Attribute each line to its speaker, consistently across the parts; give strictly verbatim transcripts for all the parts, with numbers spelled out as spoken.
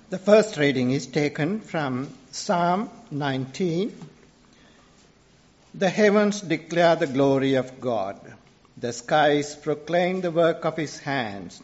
Speaker 1: The first reading is taken from Psalm nineteen. The heavens declare the glory of God. The skies proclaim the work of his hands.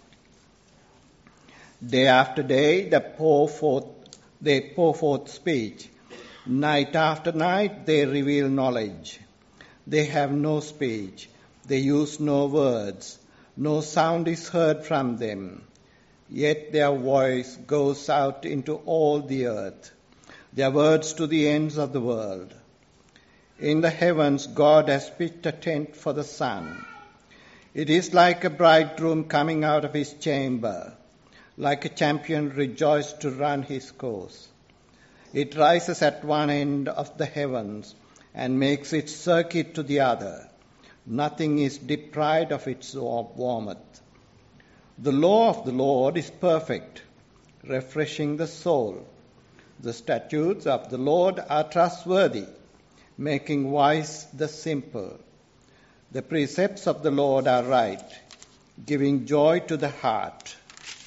Speaker 1: Day after day they pour forth, they pour forth speech. Night after night they reveal knowledge. They have no speech. They use no words. No sound is heard from them. Yet their voice goes out into all the earth, their words to the ends of the world. In the heavens God has pitched a tent for the sun. It is like a bridegroom coming out of his chamber, like a champion rejoiced to run his course. It rises at one end of the heavens and makes its circuit to the other. Nothing is deprived of its warmth. The law of the Lord is perfect, refreshing the soul. The statutes of the Lord are trustworthy, making wise the simple. The precepts of the Lord are right, giving joy to the heart.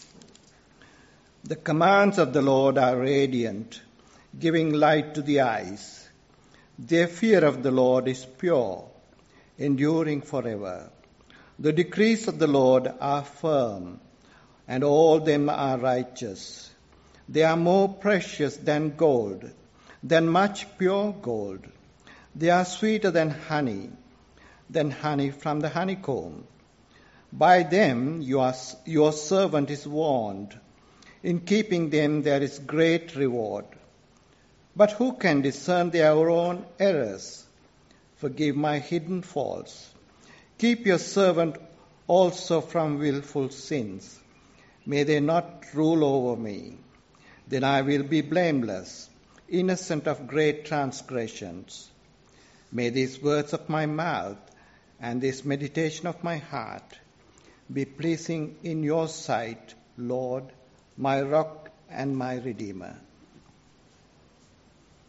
Speaker 1: The commands of the Lord are radiant, giving light to the eyes. The fear of the Lord is pure, enduring forever. The decrees of the Lord are firm, and all them are righteous. They are more precious than gold, than much pure gold. They are sweeter than honey, than honey from the honeycomb. By them your, your servant is warned. In keeping them there is great reward. But who can discern their own errors? Forgive my hidden faults. Keep your servant also from willful sins. May they not rule over me. Then I will be blameless, innocent of great transgressions. May these words of my mouth and this meditation of my heart be pleasing in your sight, Lord, my rock and my redeemer.